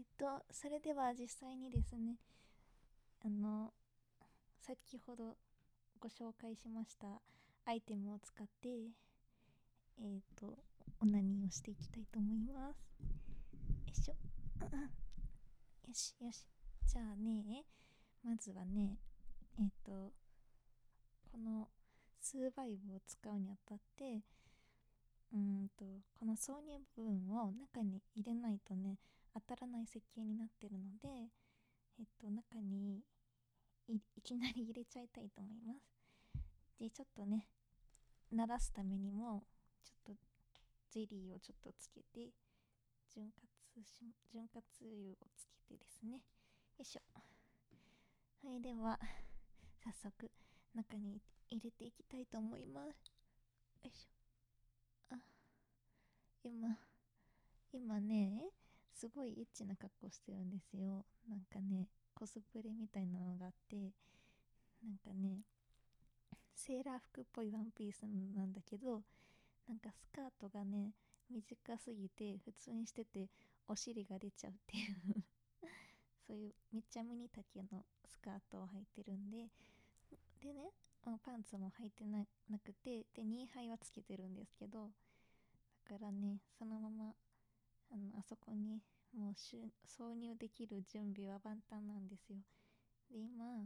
それでは実際にですね、あの先ほどご紹介しましたアイテムを使ってオナニーをしていきたいと思います。よいしょ。よしよし。じゃあね、まずはね、このスーバイブを使うにあたって、この挿入部分を中に入れないとね、当たらない設計になってるので、中にいきなり入れちゃいたいと思います。で、ちょっとね、慣らすためにも、ちょっとゼリーをちょっとつけて、潤滑油をつけてですね。よいしょ。はい、では、早速、中に入れていきたいと思います。よいしょ。今ね、すごいエッチな格好してるんですよ。なんかね、コスプレみたいなのがあって、なんかね、セーラー服っぽいワンピースなんだけど、なんかスカートがね、短すぎて普通にしててお尻が出ちゃうっていうそういうめっちゃミニ丈のスカートを履いてるんで、でね、パンツも履いてなくて、でニーハイはつけてるんですけど、だからね、そのままあそこにもう挿入できる準備は万端なんですよ。で、今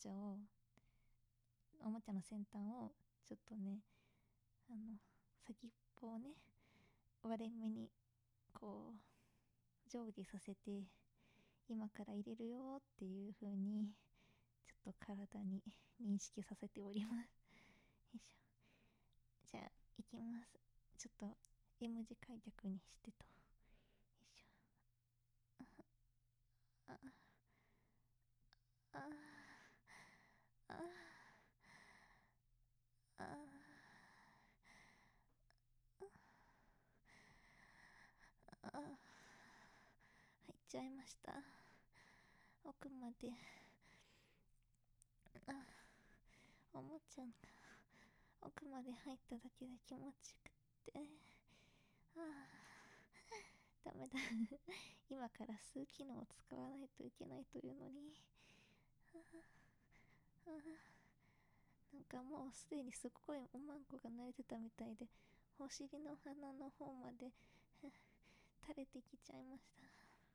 おもちゃの先端をちょっとね、先っぽをね、割れ目にこう上下させて、今から入れるよっていう風にちょっと体に認識させております。よいしょ。じゃあ行きます。ちょっと M 字開脚にしてと。よいしょ。あああああ入っちゃいました。奥まで。あ、おもちゃが奥まで入っただけで気持ちよくって、ダメだ今から吸う機能を使わないといけないというのに、なんかもうすでにすっごいおまんこが慣れてたみたいで、お尻の鼻の方まで垂れてきちゃいました。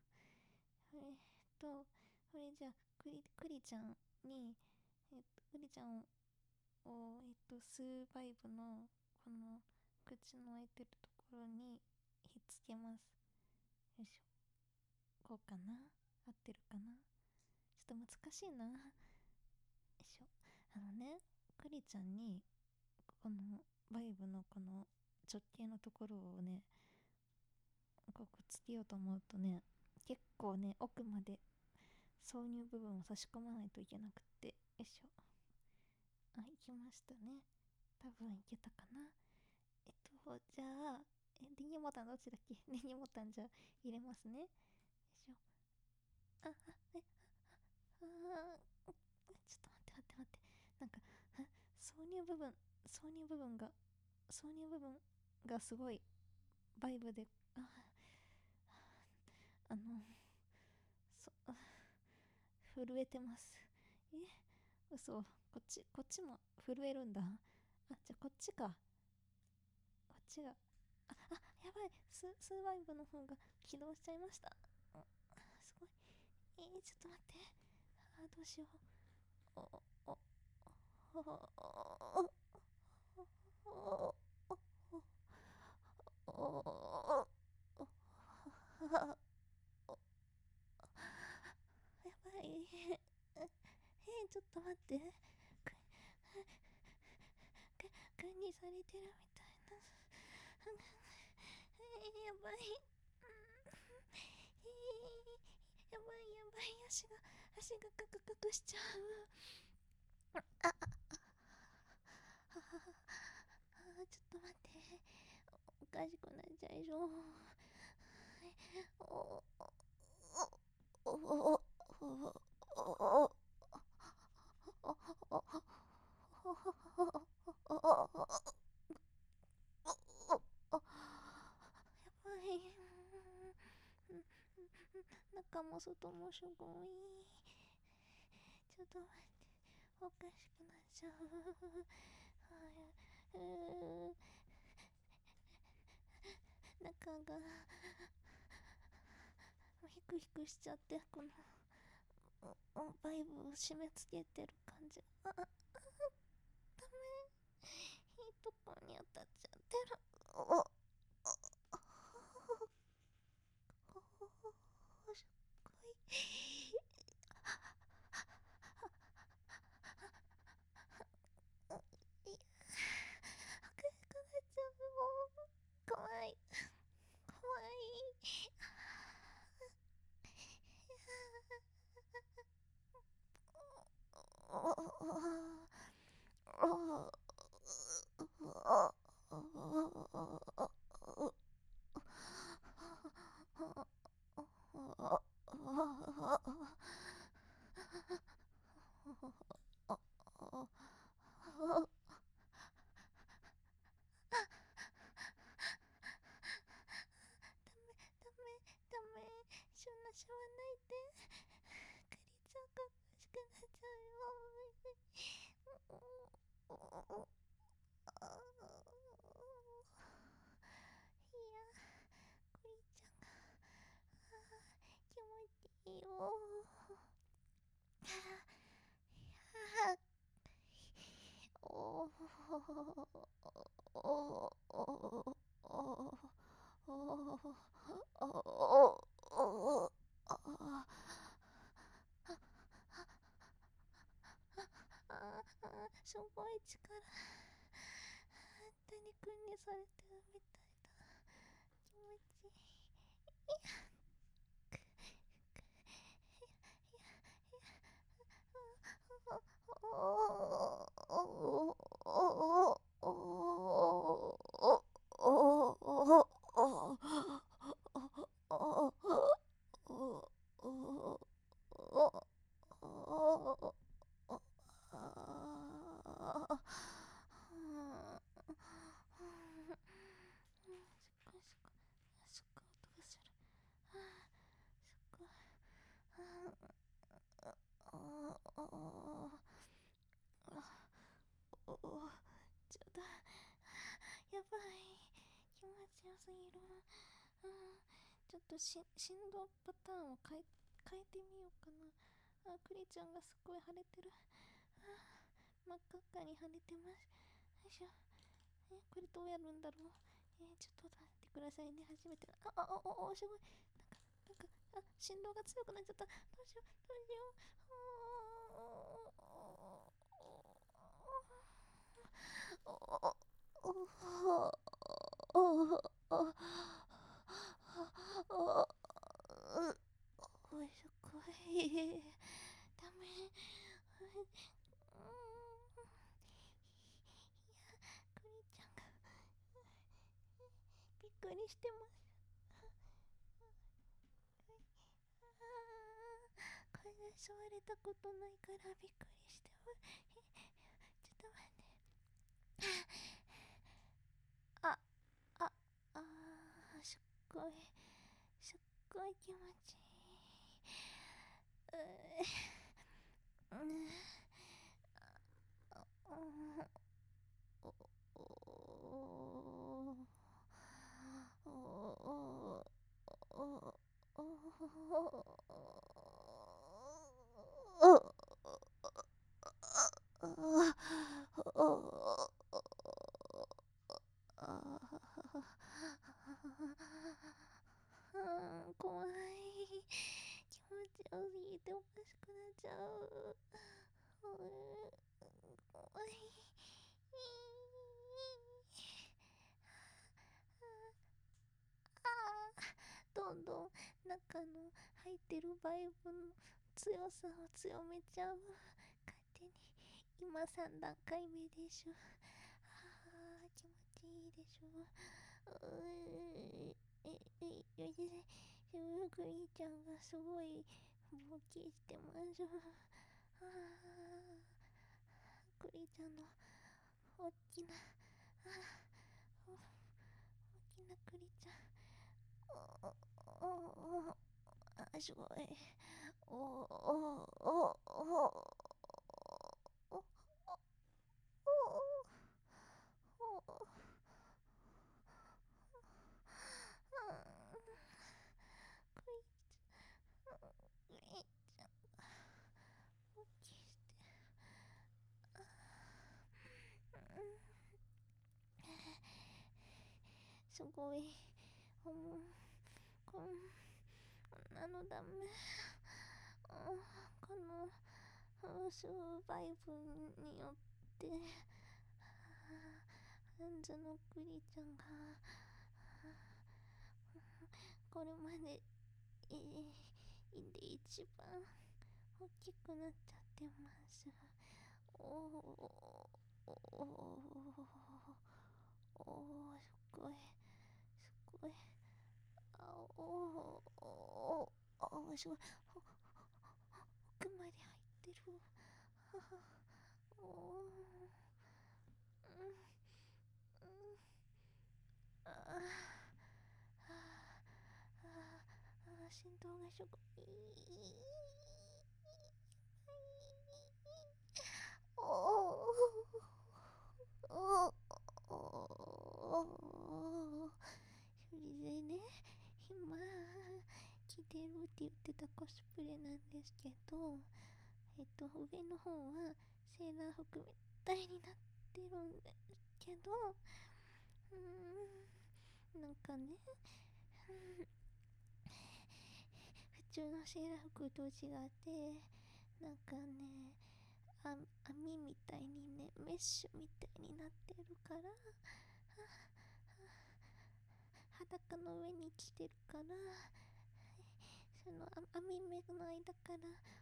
これじゃあクリちゃんに、クリちゃんを、スーバイブのこの口の開いてるところにひっつけます。よいしょ。こうかな、合ってるかな、ちょっと難しいな。よいしょ。クリちゃんにこのバイブのこの直径のところをね、こうくっつけようと思うとね、結構ね、奥まで挿入部分を差し込まないといけなくって。よいしょ。行きましたね。多分いけたかな。じゃあ、電源ボタンどっちだっけ電源ボタンじゃあ入れますね。よいしょ。あ、あ、え、ちょっと待って。なんか、挿入部分、挿入部分が、挿入部分がすごい、バイブで、あの、そ、震えてます。え、嘘。こっちも震えるんだ。じゃあこっちか。こっちが。やばい。スーバイブの方が起動しちゃいました。すごい。ちょっと待って。どうしよう。お、お、お、お、お、お、やばい。ちょっと待って。管理されてるみたいな。やばい。やばい。足がカクカクしちゃう。ちょっと待って。おかしくなっちゃいそう。おおおおやばい。 中も外もすごい。ちょっと待って、おかしくなっちゃう。中がヒクヒクしちゃって、このバイブを締め付けてる感じ。ダメ、いいとこに当たっちゃってる。すっごい。いや、おかしくなっちゃう。もう怖い、怖い。ダメ、ダメ、そんなしわないで。クリちゃんがおかしくなっちゃうよ。いや、クリちゃんが気持ちいいよ。おすごい力。谷くんにされてるみたいだ。気持ちいい。すっごい音がする。すっごい。ちょっとやばい、気持ちよすぎる。ちょっと振動パターンを変えてみようかな。クリちゃんがすごい腫れてる。真っ赤っかに腫れてます。よいしょ。これどうやるんだろう。ちょっと待ってくださいね。初めて。すごい。振動が強くなっちゃった。どうしよう、どうしよう。すごい。ダメ。クリちゃんがびっくりしてます。これ座れたことないからびっくりしてます。ちょっと待って。あ、あ、すっごい、すっごい気持ちいい。怖い。気持ちよすぎておかしくなっちゃう。怖い。どんどん中の入ってるバイブの強さを強めちゃう。勝手に。今3段階目でしょ。気持ちいいでしょ。グリちゃんがすごい勃起してます。グリちゃんの大きな大きなクリちゃん。 すごい。おおおおおおすごい。こんなのダメ。このスーバイブによってハンズのクリちゃんがこれまでで一番大きくなっちゃってます。おおおおおお、すごいすごい。あおおお、すごい。奥まで入ってる。おお、うんうん、あ心臓がすごい。おおお、それでね、今着てるって言ってたコスプレなんですけど、上の方はセーラー服みたいになってるんですけど、なんかね、普通のセーラー服と違って、なんかね、網みたいにね、メッシュみたいになってるから、裸の上に着てるから、その網目の間から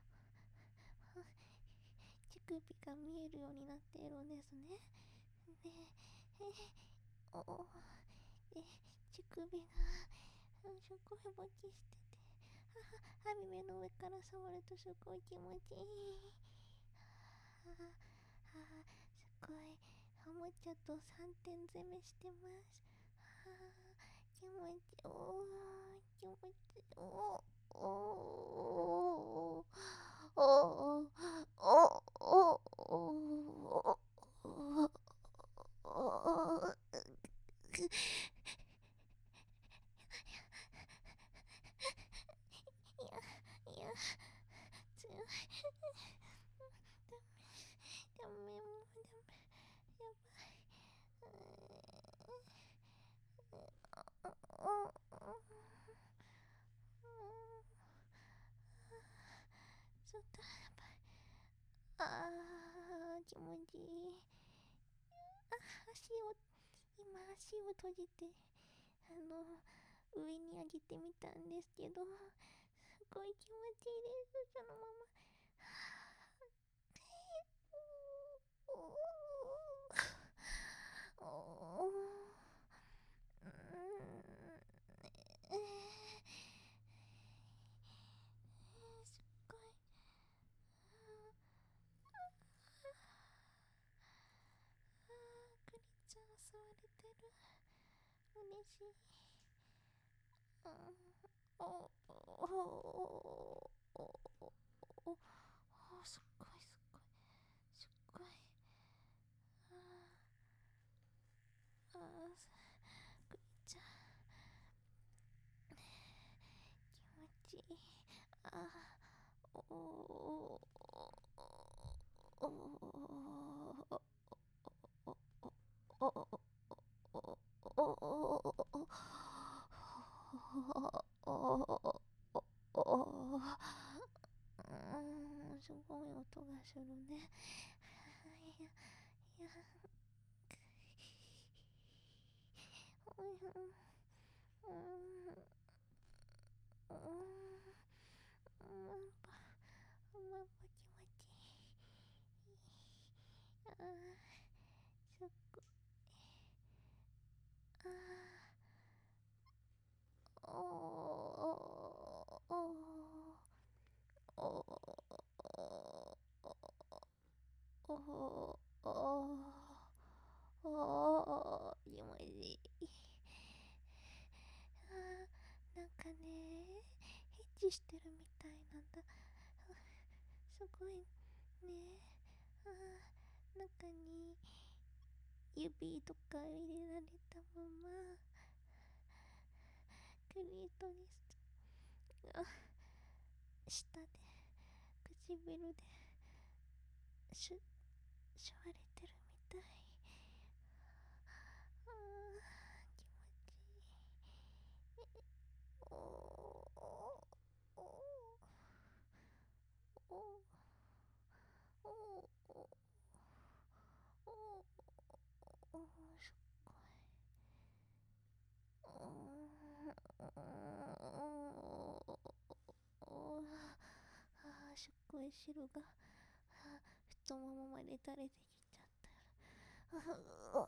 乳首が見えるようになっているんですね。で、おで、乳首がすごいぼちしてて、網目の上から触るとすごい気持ちいい。すごい。おもちゃと3点攻めしてます。気持ちいい。気持ちいい。いや、強い。ダメ、もうダメ。やばい。ちょっとやばい。気持ちいい。足を閉じて、上に上げてみたんですけど、すごい気持ちいいです。そのまま。おお、すっごい。クリちゃん吸われてる。嬉しい。おおおおお、すっごいすっごいすっごい。クリちゃん気持ちいい。おおおおすごい音がするね。いや、いや、すっごい。おおおおお、気持ちいい。なんかね、 りしてるみたいなんだ。すごいね。中に指とか入れられたままクリトリスが下で唇でしわれてるみたい。気持ちいい。おーおーおーおーおーおーおー、すっごい。すっごい汁が太ももまで垂れてきちゃったよ。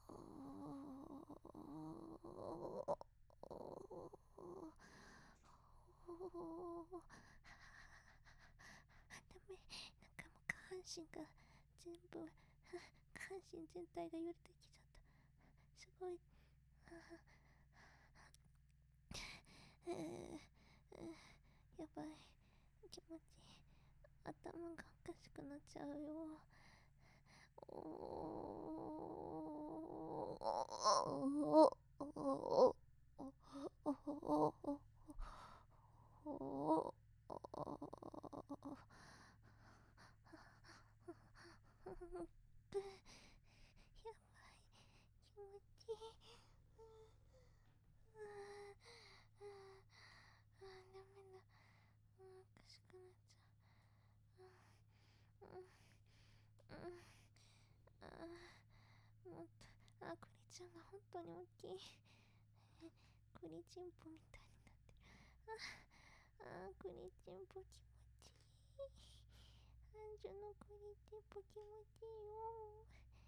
ダメ、なんかもう下半身が全部、下半身全体が揺れてきちゃった。すごい。やばい、気持ちいい。頭がおかしくなっちゃうよ。おやばい、気持ちいい。ダメだ。おかしくなっちゃう。もっと、クリちゃんが本当に大きい。クリチンポみたいになってる。クリチンポ気持ちいい。アンジュのクリチンポ気持ちいいよ。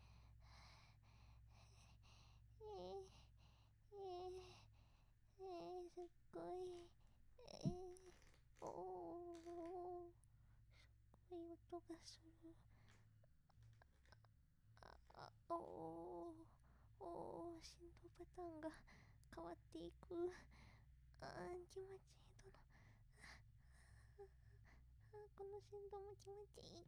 すっごい。おー、すごい音がする。振動パターンが変わっていく。気持ちいい。この振動も気持ちいい。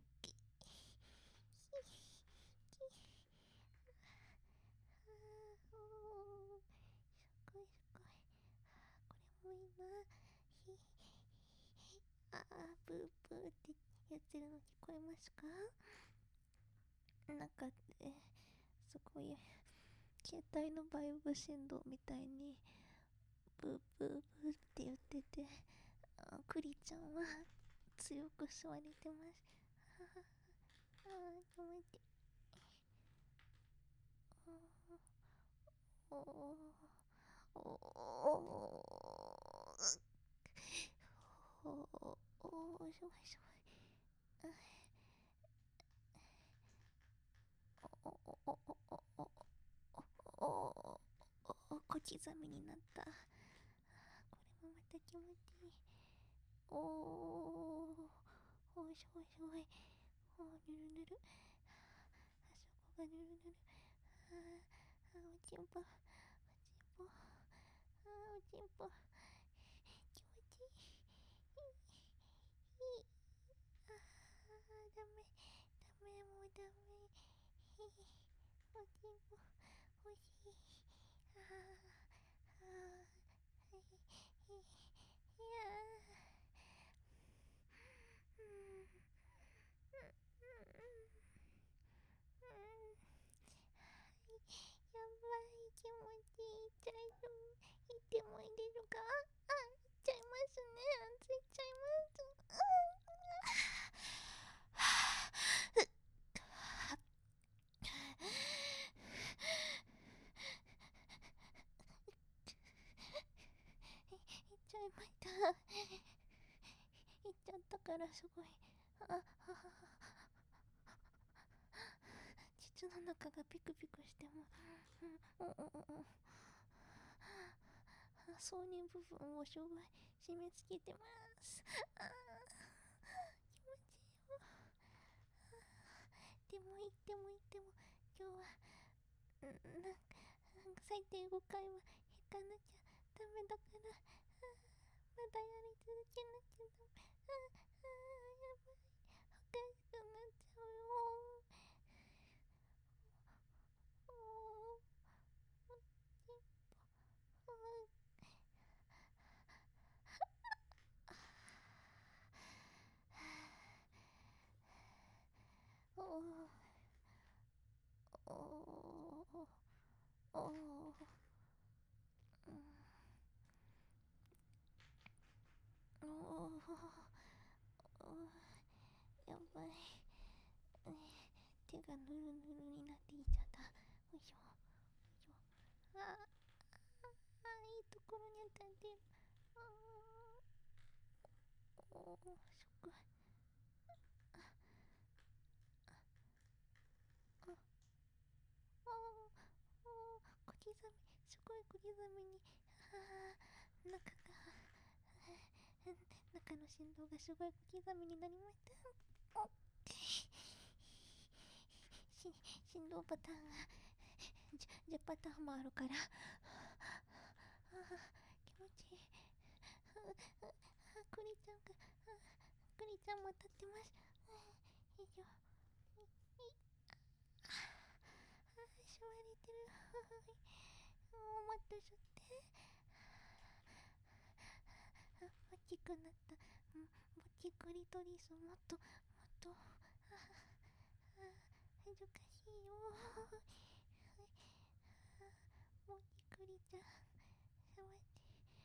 すごいすごい。これもいいな。ブーブーってやってるの聞こえますか？中ですごい携帯のバイブ振動みたいにブーブーブーって言ってて、クリちゃんは強く吸われてます。気持ちいい。おおお、すごいすごい。小刻みになった。これもまた気持ちいい。おー、すごいすごい。ぬるぬる。あそこがぬるぬる。おちんぽ、おちんぽ、おちんぽ。気持ちいい。ダメ、もうダメ。おちんぽ、欲しい。いややばい、気持ちいい。大丈夫？行ってもいいですか？行っちゃいますね。ついちゃいます。行っちゃいました。行っちゃったからすごい。膣の中がピクピクしても、挿入部分をすごい締め付けてます。気持ちいいよ。でも行っても行っても今日はなんか最低5回は引かなきゃダメだから、 まだやり続けなきゃダメ。やばい。おかしくなっちゃうよ。やばい。手がぬるぬるになっていっちゃった。よいしょ。いいところに当たってる。すごい。小刻み、すごい小刻みに、中の振動がすごい小刻みになりました。振動パターンが10パターンもあるから、気持ちいい。クリちゃんが、クリちゃんも立ってます。よいしょ。座れてる。もっと吸って。大きくなった。ぼっちクリトリスもっと恥ずかしいよ。ぼっちクリちゃん触って。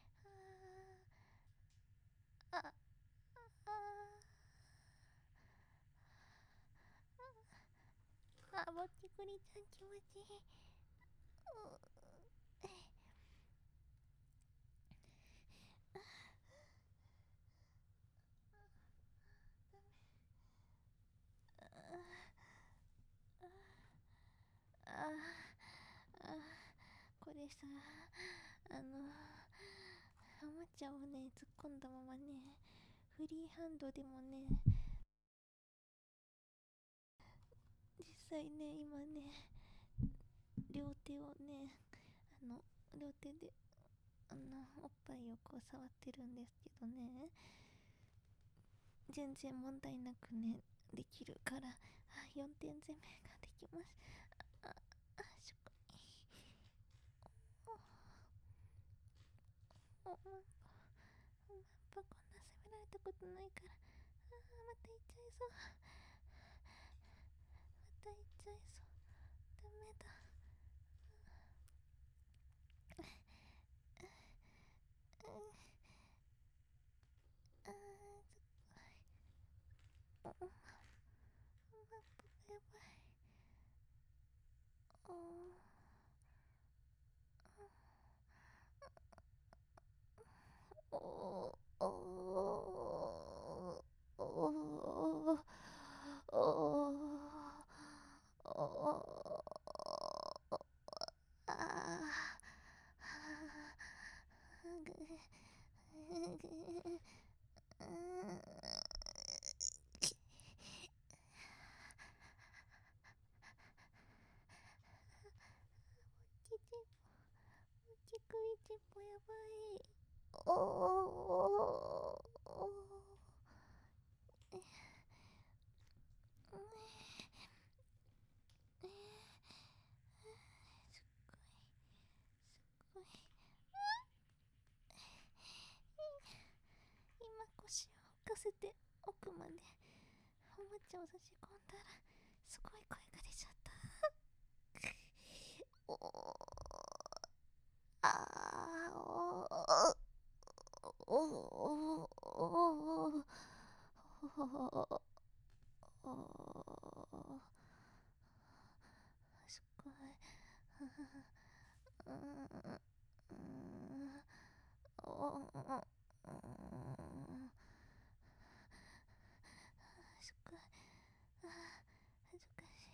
ぼっちクリちゃん気持ちいい。これさ、おもちゃをね突っ込んだままね、フリーハンドでもね、実際ね今ね両手をね、両手でおっぱいをこう触ってるんですけどね、全然問題なくねできるから、4点攻めができます。すごい。おまんぱこんな攻められたことないから、また行っちゃいそう。ダメだ。おまんぱやばい。ちくいちっぽやばい。すごい。今腰を浮かせて奥までおもちゃを差し込んだら、すごい声が出ちゃった。すごい。すごい。恥ずかしい。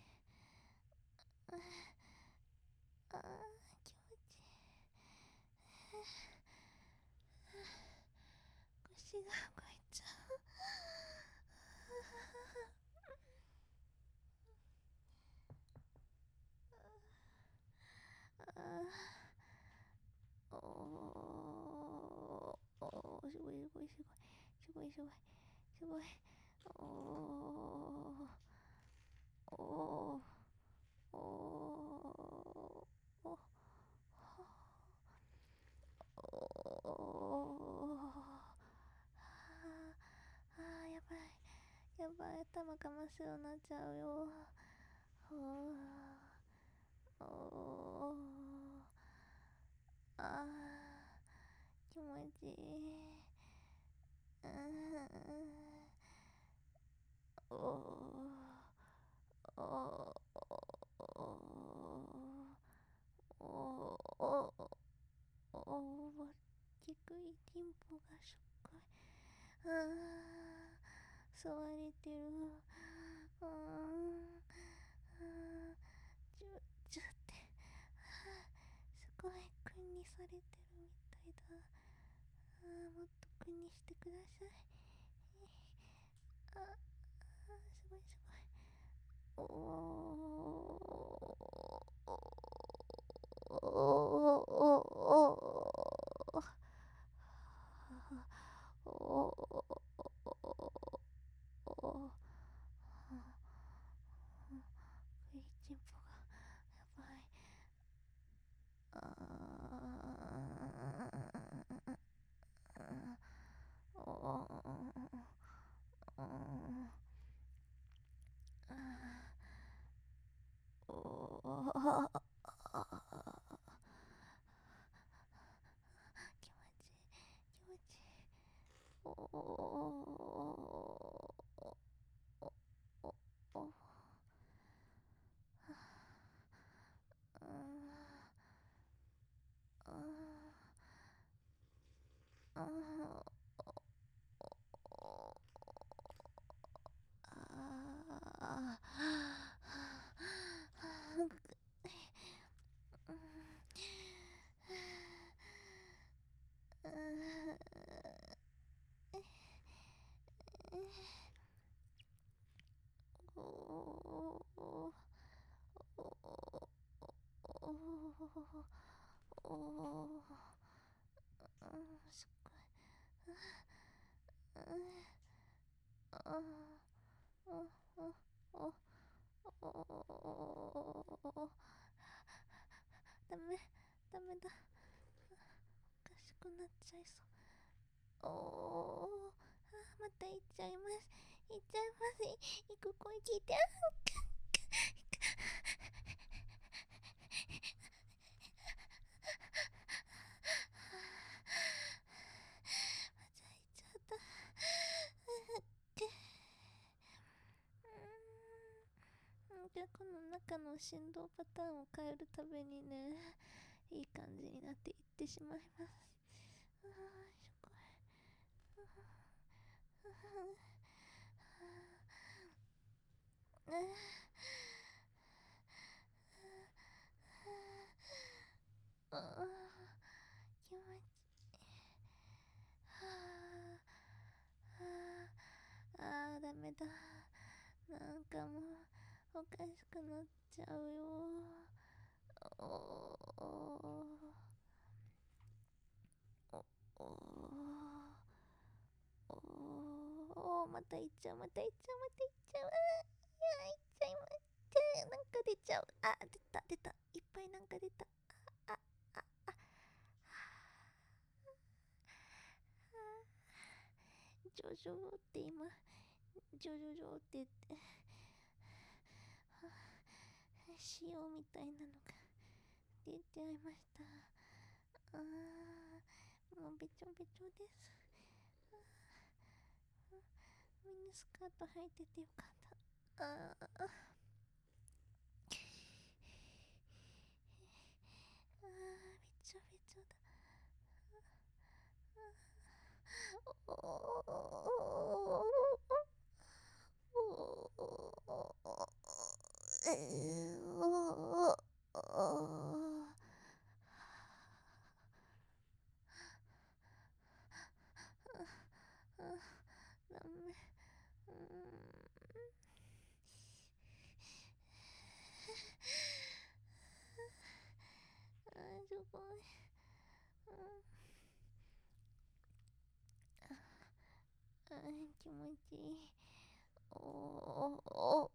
気持ちいい。腰が動いちゃう。すごいすごいすごいすごい。おーおーおーおやばいやばい、頭かましそうになっちゃうよ。おーおー気持ちいい。おーおおおお低いテンポがすっごい。吸われてる。ちょってすごい君にされてるみたいだ。もっと君にしてください。すごいすごい。食いちんぽがやばい。気持ちいい気持ちいい。おすっごい。ダメダメだ、おかしくなっちゃいそう。また行っちゃいます。行っちゃいます。行く声聞いて。また行っちゃった。でこの中の振動パターンを変えるたびにね、いい感じになっていってしまいます。すごい。気持ちいい。ダメだ。なんかもうおかしくなっちゃうよ。おまた行っちゃう、また行っちゃう、また行っちゃう。行っちゃいました。なんか出ちゃう。出た出た、いっぱいなんか出た。あああジョジョって今ジョジョジョって言って塩みたいなのが出ちゃいました。もうべちょべちょです。ミニスカート履いててよかった。べちょべちょだ。ダメ。すごい。 気持ちいい。おお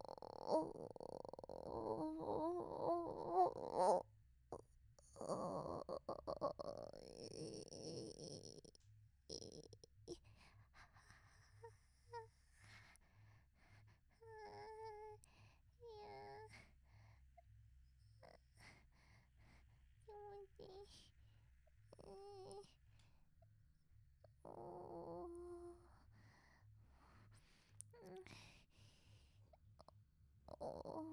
気持ちいい。おおおお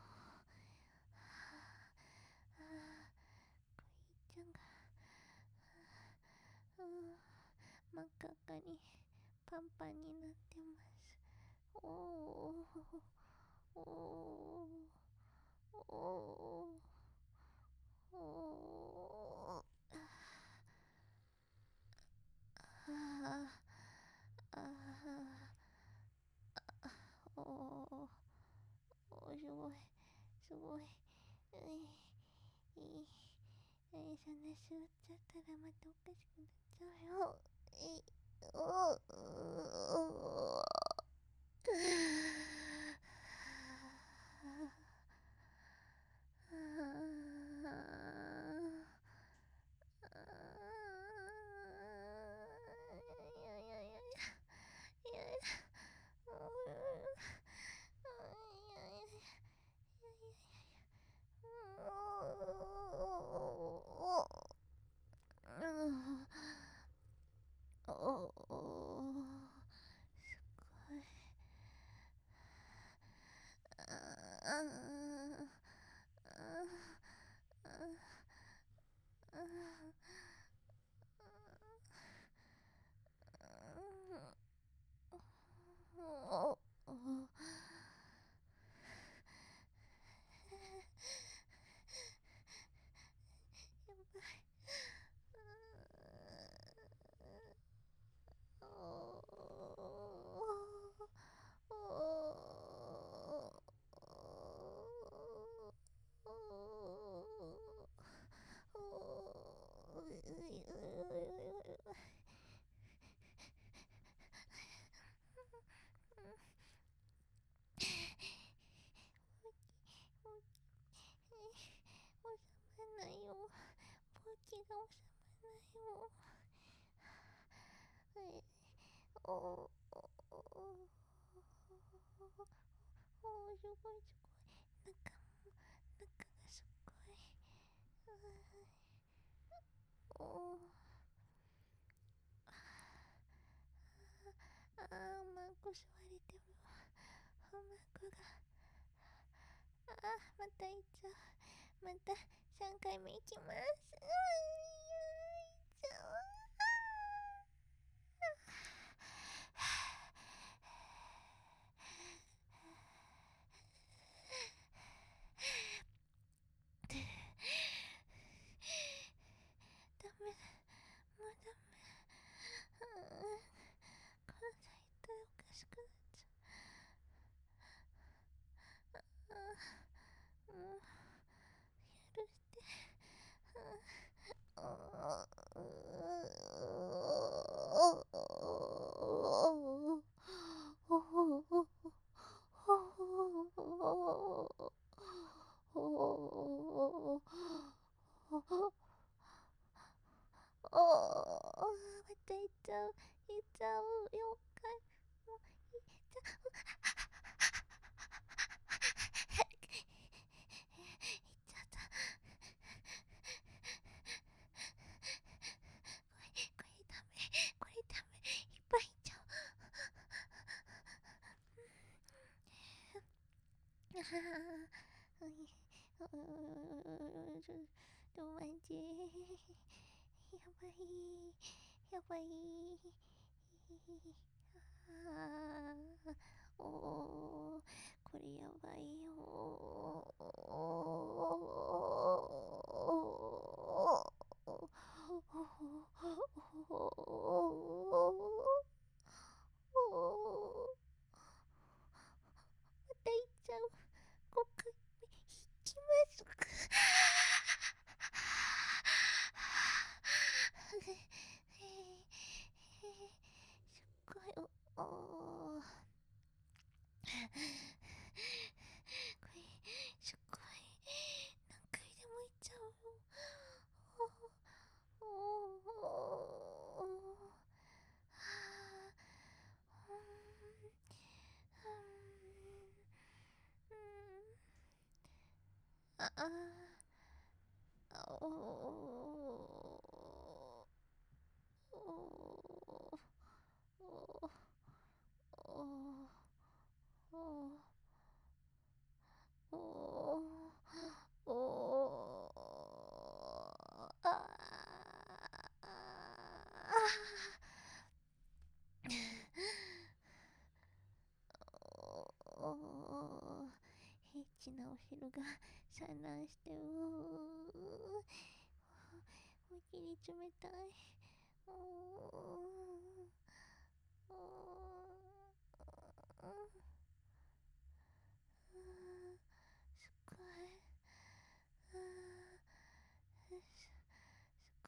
ちゃんが真っ赤っかにパンパンになってます。おおおおおおおああおおすごいすごい。そんな座っちゃったらまたおかしくなっちゃうよ。お収まらないよ。ポーチが収まらないよ。おおおおすごいすごい。中がすごい。おおマーク吸われてるわ。マークが。また行っちゃう。また3回目行きます。行っちゃう。ダメだ。もうダメ。関西行ったらおかしくなっちゃう。もう許して。また行っちゃう。行っちゃう。妖怪。もう行っちゃう。行っちゃった。これダメ。これダメ。いっぱい行っちゃう。ロマンチー。やばい。やばい。おー、これやばいよまた行っちゃう。5回目行きます。すっごいあおおおおおおエッチなお汁が散乱してお尻冷たい。おおすごい。すご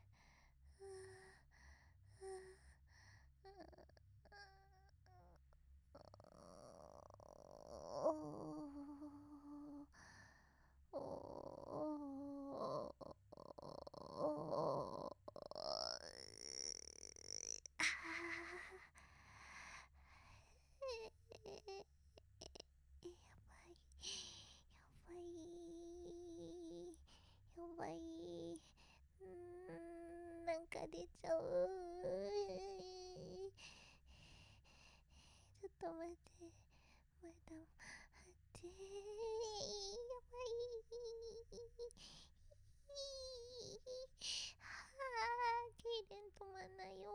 やばい。なんか出ちゃう。ちょっと待って。まだ待って。やばい。痙攣止まんないよ。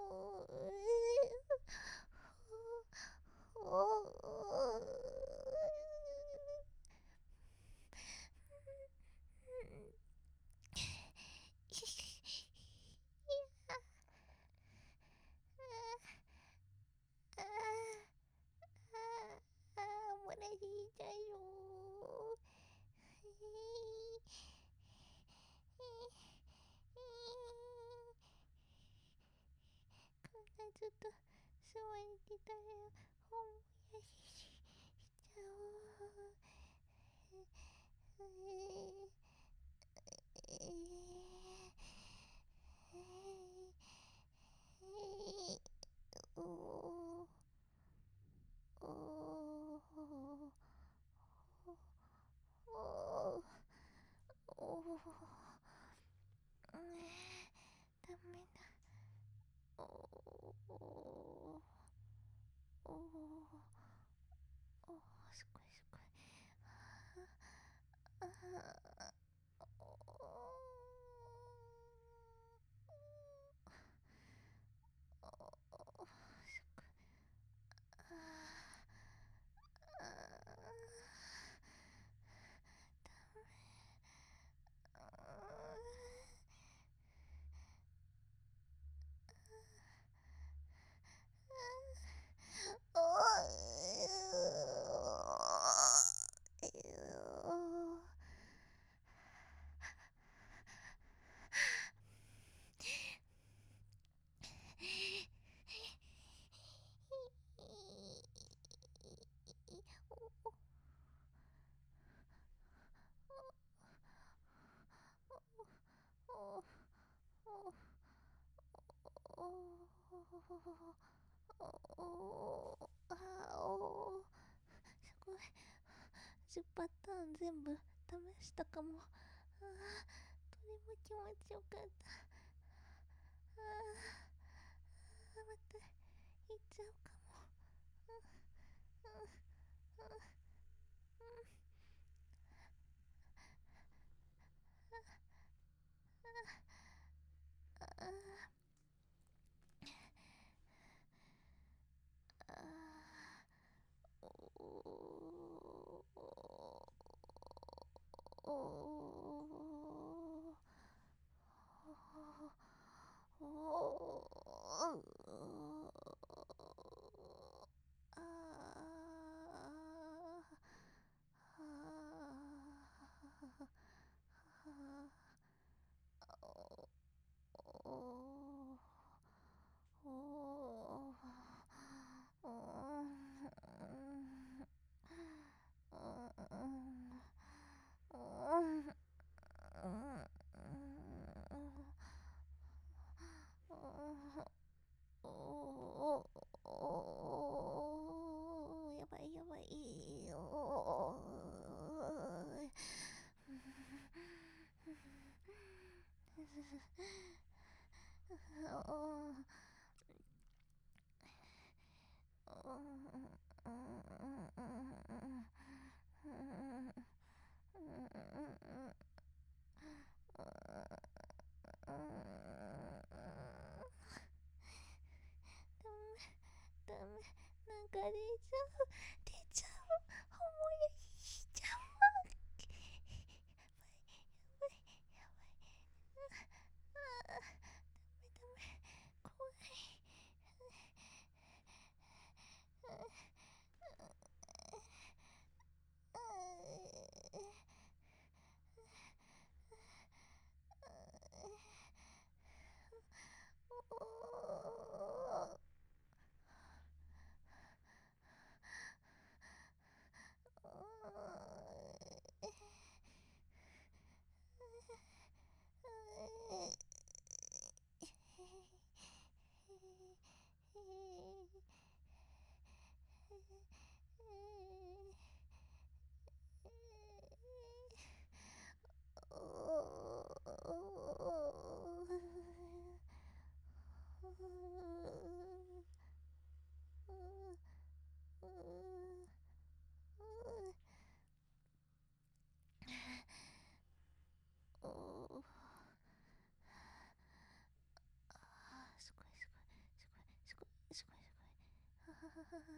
漏れひいちゃうよ。こんなずっと座れてたら本もやしちゃう。おおおおおダメだ。おおおおすごいすごい。ああすごい。10パターン全部試したかも。どれも気持ちよかった。また行っちゃうかも。 なんか出ちゃう、思い出しちゃう。やばい、やばい、ダメダメ、怖い。すごいすごいすごいすごいすごい。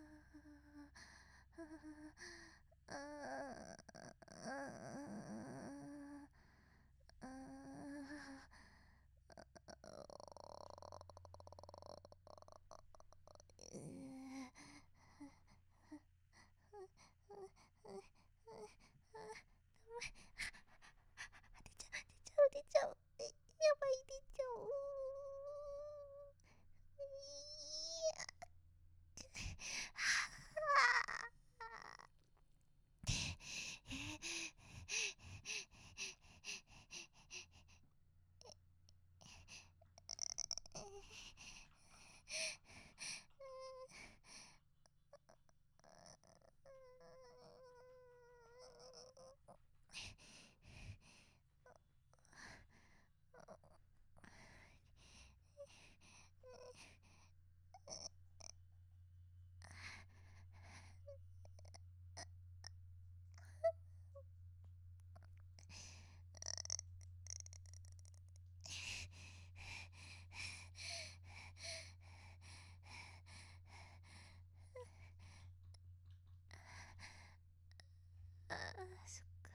出ちゃう、やばい、出ちゃう。そっか。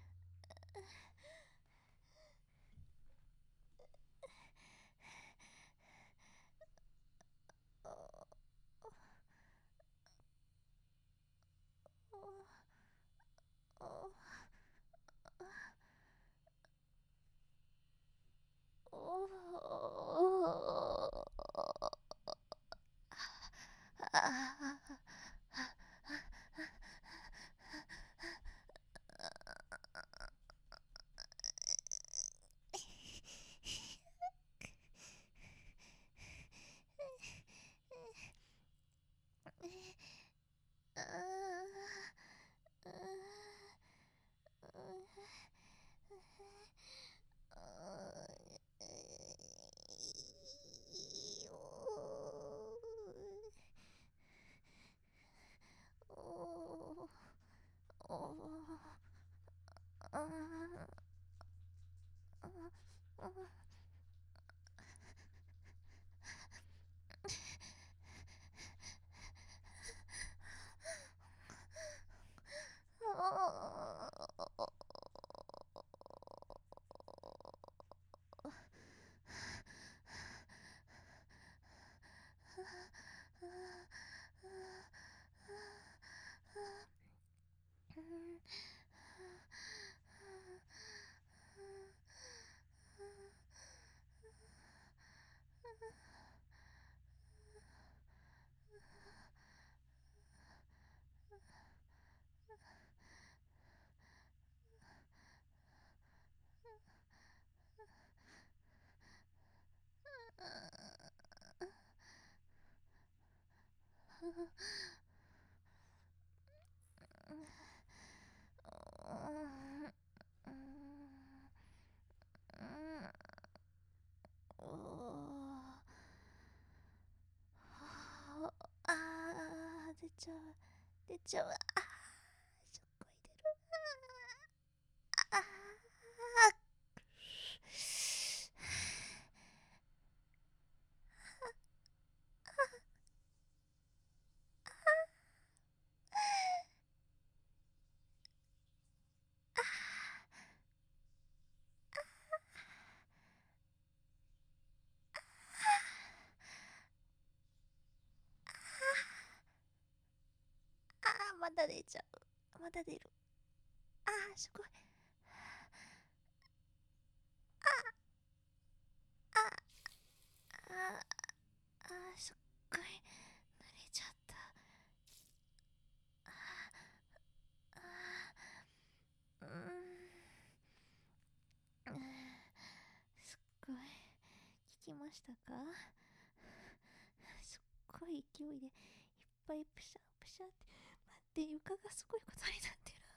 出ちゃう、出ちゃう。すっごい出る。あまだ出ちゃう。まだ出る。あー、すごい。あああー、すっごい濡れちゃった。ああうーん、すっごい。聞きましたか？すっごい勢いでいっぱいプシャプシャって。待って、床がすごいことになってる。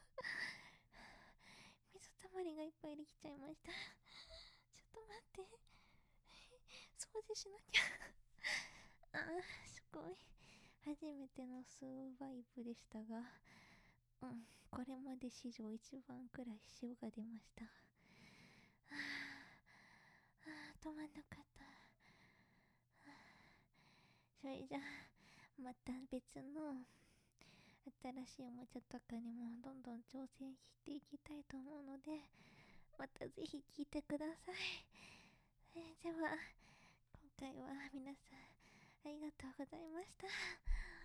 水たまりがいっぱいできちゃいました。ちょっと待って。掃除しなきゃ。あー、すごい。初めてのスーバイブでしたが、これまで史上一番くらい塩が出ました。止まんなかった。それじゃあ、また別の新しいおもちゃとかにもどんどん挑戦していきたいと思うので、またぜひ聞いてください。では、今回は皆さんありがとうございました。